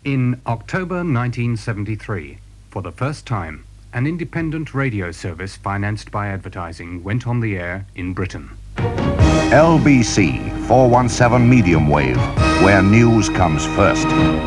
In October 1973, for the first time, an independent radio service financed by advertising went on the air in Britain. LBC 417 medium wave, where news comes first.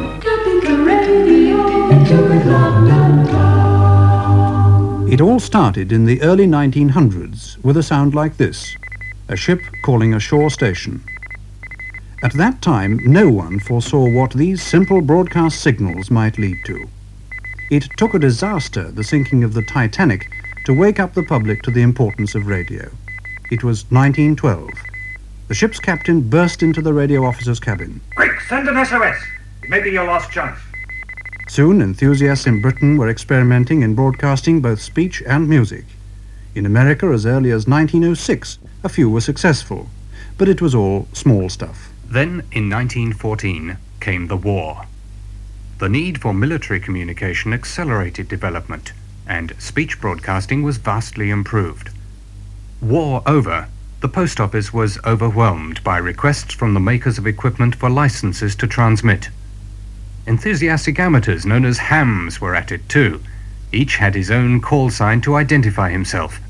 It all started in the early 1900s with a sound like this, a ship calling a shore station. At that time, no one foresaw what these simple broadcast signals might lead to. It took a disaster, the sinking of the Titanic, to wake up the public to the importance of radio. It was 1912. The ship's captain burst into the radio officer's cabin. Quick, send an SOS. It may be your last chance. Soon, enthusiasts in Britain were experimenting in broadcasting both speech and music. In America, as early as 1906, a few were successful, but it was all small stuff. Then, in 1914, came the war. The need for military communication accelerated development, and speech broadcasting was vastly improved. War over, the post office was overwhelmed by requests from the makers of equipment for licenses to transmit. Enthusiastic amateurs known as hams were at it too. Each had his own call sign to identify himself.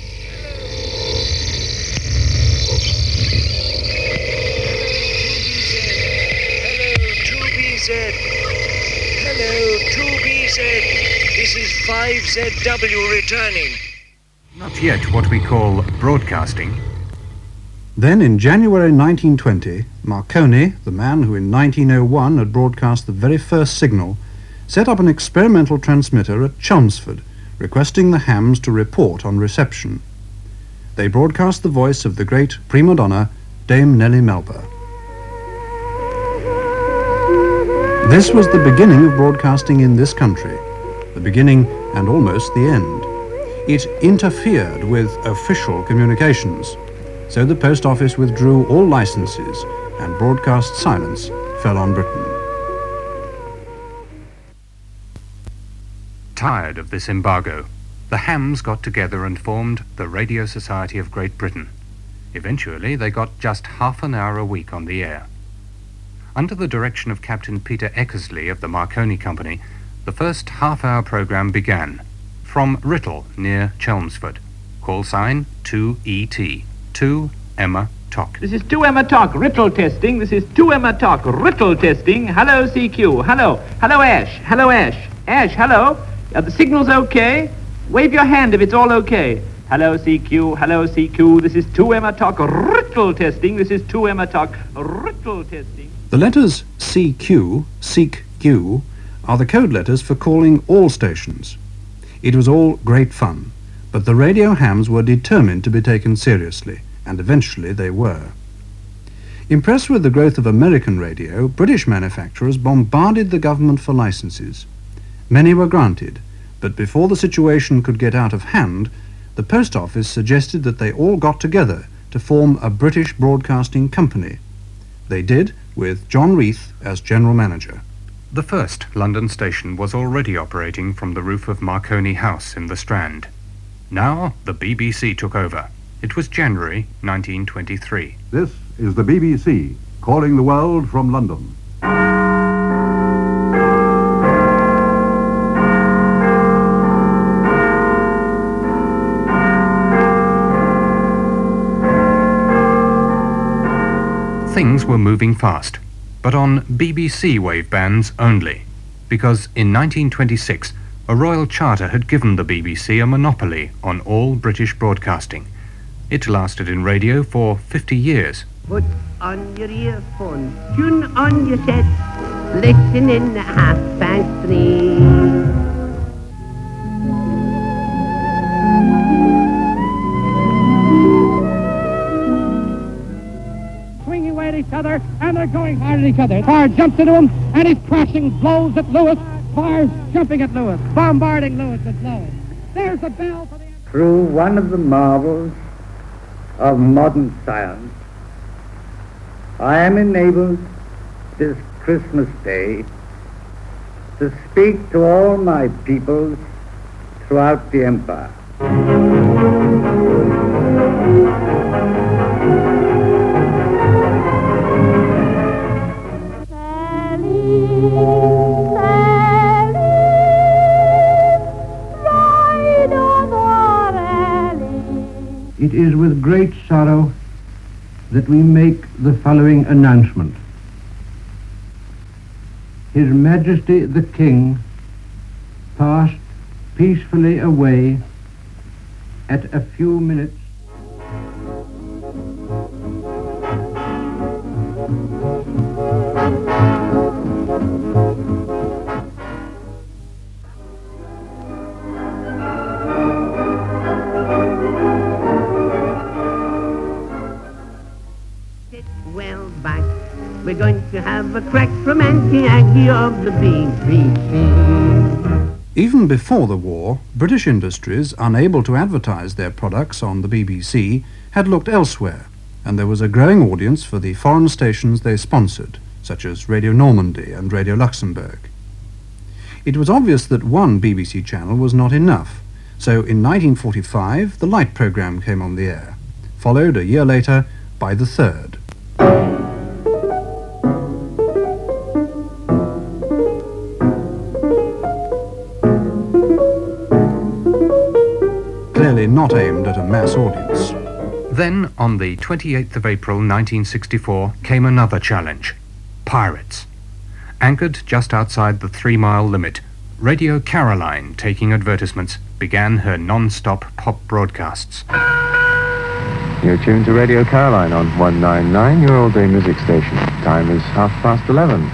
Hello, 2BZ. This is 5ZW returning. Not yet what we call broadcasting. Then, in January 1920, Marconi, the man who in 1901 had broadcast the very first signal, set up an experimental transmitter at Chelmsford, requesting the hams to report on reception. They broadcast the voice of the great prima donna, Dame Nellie Melba. This was the beginning of broadcasting in this country, the beginning and almost the end. It interfered with official communications, so the post office withdrew all licenses and broadcast silence fell on Britain. Tired of this embargo, the hams got together and formed the Radio Society of Great Britain. Eventually, they got just half an hour a week on the air. Under the direction of Captain Peter Eckersley of the Marconi Company, the first half-hour program began from Writtle near Chelmsford. Call sign 2ET, 2 Emma Tock. This is 2 Emma Tock, Writtle testing. This is 2 Emma Tock, Writtle testing. Hello, CQ. Hello. Hello, Ash. Hello, Ash. Ash, hello. The signal's okay. Wave your hand if it's all okay. Hello, CQ. Hello, CQ. This is 2 Emma Tock, Writtle testing. This is 2 Emma Tock, Writtle testing. The letters CQ, Seek-Q, are the code letters for calling all stations. It was all great fun, but the radio hams were determined to be taken seriously, and eventually they were. Impressed with the growth of American radio, British manufacturers bombarded the government for licenses. Many were granted, but before the situation could get out of hand, the post office suggested that they all got together to form a British broadcasting company. They did, with John Reith as general manager. The first London station was already operating from the roof of Marconi House in the Strand. Now the BBC took over. It was January 1923. This is the BBC, calling the world from London. Things were moving fast, but on BBC wave bands only, because in 1926 a royal charter had given the BBC a monopoly on all British broadcasting. It lasted in radio for 50 years. Put on your earphones, tune on your set, listen in at 3:30. Each other, and they're going hard at each other. Barr jumps into him, and he's crashing blows at Lewis. Barr's jumping at Lewis, bombarding Lewis with blows. There's the bell for the... Through one of the marvels of modern science, I am enabled this Christmas Day to speak to all my peoples throughout the empire. It is with great sorrow that we make the following announcement. His Majesty the King passed peacefully away at a few minutes well back. We're going to have a crack from Auntie Aggie of the BBC. Even before the war, British industries, unable to advertise their products on the BBC, had looked elsewhere, and there was a growing audience for the foreign stations they sponsored, such as Radio Normandy and Radio Luxembourg. It was obvious that one BBC channel was not enough, so in 1945 the Light programme came on the air, followed a year later by the third. Clearly not aimed at a mass audience. Then, on the 28th of April 1964, came another challenge: pirates. Anchored just outside the 3-mile limit, Radio Caroline, taking advertisements, began her non-stop pop broadcasts. You're tuned to Radio Caroline on 199, your all-day music station. Time is 11:30.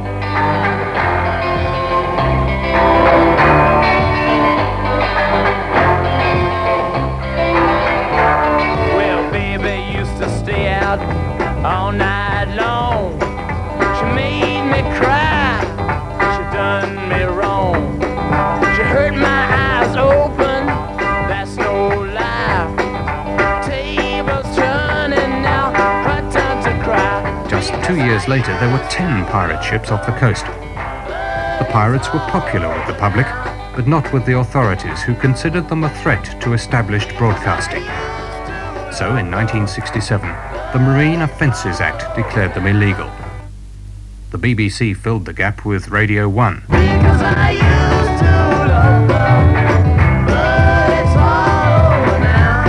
Well, baby used to stay out all night long. She made me cry, she done me wrong. She hurt my eyes open, that's no lie. Tables turning now, her time to cry. Just 2 years later, there were 10 pirate ships off the coast. The pirates were popular with the public, but not with the authorities, who considered them a threat to established broadcasting. So in 1967, the Marine Offences Act declared them illegal. The BBC filled the gap with Radio 1. Because I used to love her, but it's all over now.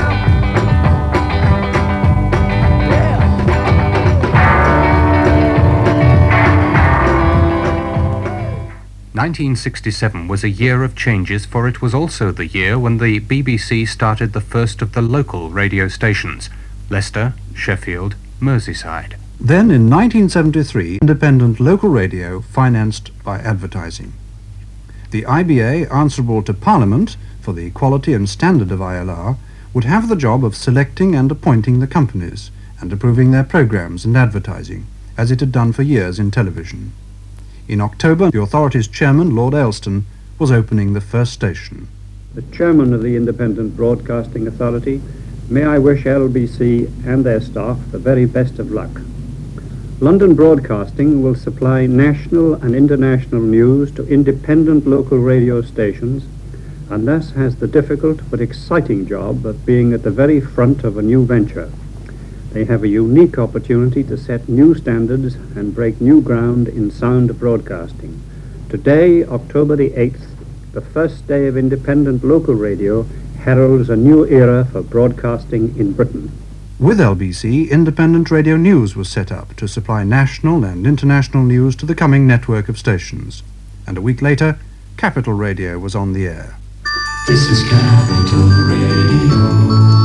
Yeah. 1967 was a year of changes, for it was also the year when the BBC started the first of the local radio stations: Leicester, Sheffield, Merseyside. Then in 1973, independent local radio financed by advertising. The IBA, answerable to Parliament for the quality and standard of ILR, would have the job of selecting and appointing the companies and approving their programmes and advertising, as it had done for years in television. In October, the authority's chairman, Lord Ayleston, was opening the first station. the chairman of the Independent Broadcasting Authority, may I wish LBC and their staff the very best of luck. London Broadcasting will supply national and international news to independent local radio stations, and thus has the difficult but exciting job of being at the very front of a new venture. They have a unique opportunity to set new standards and break new ground in sound broadcasting. Today, October the 8th, the first day of independent local radio, heralds a new era for broadcasting in Britain. With LBC, Independent Radio News was set up to supply national and international news to the coming network of stations. And a week later, Capital Radio was on the air. This is Capital Radio.